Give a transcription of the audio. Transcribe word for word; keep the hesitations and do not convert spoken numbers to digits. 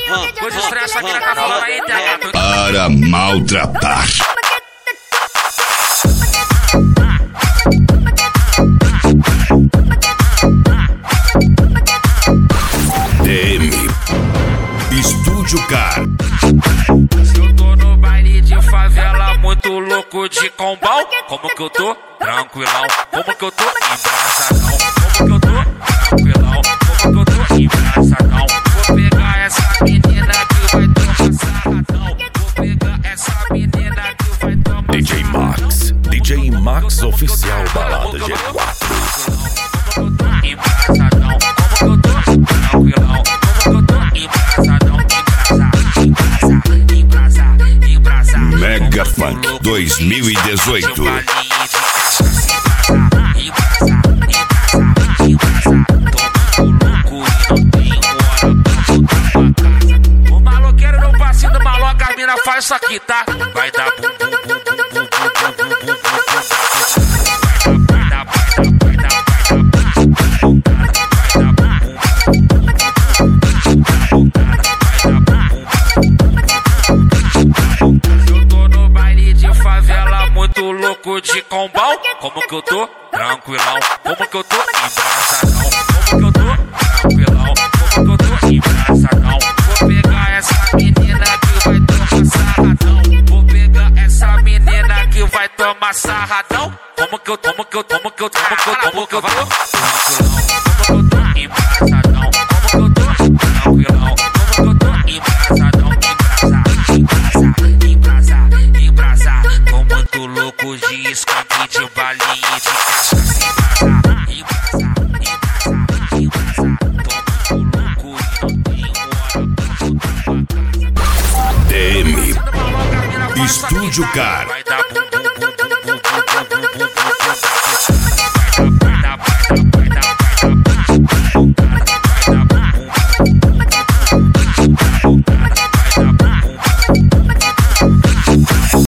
Vou de estresse aqui na cavalo aí, T H. Para maltratar. D M Estúdio Car. Eu tô no baile de favela, muito louco de combão. Como que eu tô? Tranquilão. Como que eu tô? Embrasadão. Como que eu tô? Tranquilão. Como que eu tô? Embrasadão. Vou pegar essa menina que vai tomar sarradão. Vou pegar essa menina que vai tomar D J Max, D J Max Oficial Balada G quatro. Como que eu tô? Embrasadão. Como que eu tô? Tranquilão. Como que eu tô? Embrasadão. Embrasa, embrasa, embrasa. Mega Funk dois mil e dezoito. O maloqueiro no passinho do maloca, a mina faz isso aqui, tá? Vai dar bum bum bum bum bum bum bum bum bum bum. Vai dar, vai dar, vai dar, vai dar. Eu tô no baile de favela, muito louco de combão. Como que eu tô? Tranquilão. Como que eu tô? Embrasadão. Como que eu tô? Tranquilão. Como que eu tô? Embrasadão. Vou pegar essa menina que vai tomar sarradão. Vou pegar essa menina que vai tomar sarradão. Como que eu, como que eu, como que eu, como que eu, como que eu tô? Tranquilão. Como que eu tô? Embrasadão. Como que eu tô? Tranquilão. Como que eu tô? Embrasadão. Embrasa, embrasa, embrasa, embrasa. Tô muito louco de skunk, de balinha, de cachaça. Embrasa, embrasa, embrasa. Tô muito louco e não tenho hora pra voltar pra casa. D M Estúdio Car. Vai dar bum bum bum.